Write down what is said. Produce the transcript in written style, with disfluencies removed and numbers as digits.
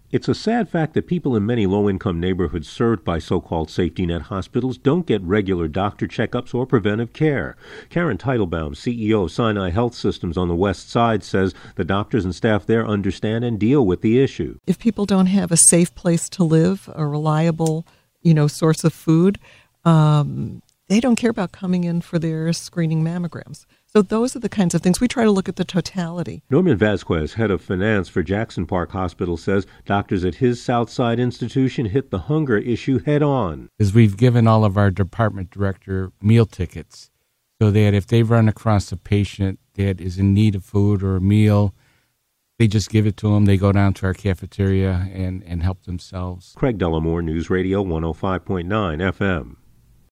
It's a sad fact that people in many low-income neighborhoods served by so-called safety net hospitals don't get regular doctor checkups or preventive care. Karen Teitelbaum, CEO of Sinai Health Systems on the West Side, says the doctors and staff there understand and deal with the issue. If people don't have a safe place to live, a reliable, source of food, they don't care about coming in for their screening mammograms. So those are the kinds of things. We try to look at the totality. Norman Vasquez, head of finance for Jackson Park Hospital, says doctors at his Southside institution hit the hunger issue head on. Is we've given all of our department director meal tickets so that if they run across a patient that is in need of food or a meal, they just give it to them. They go down to our cafeteria and help themselves. Craig Dellamore, News Radio 105.9 FM.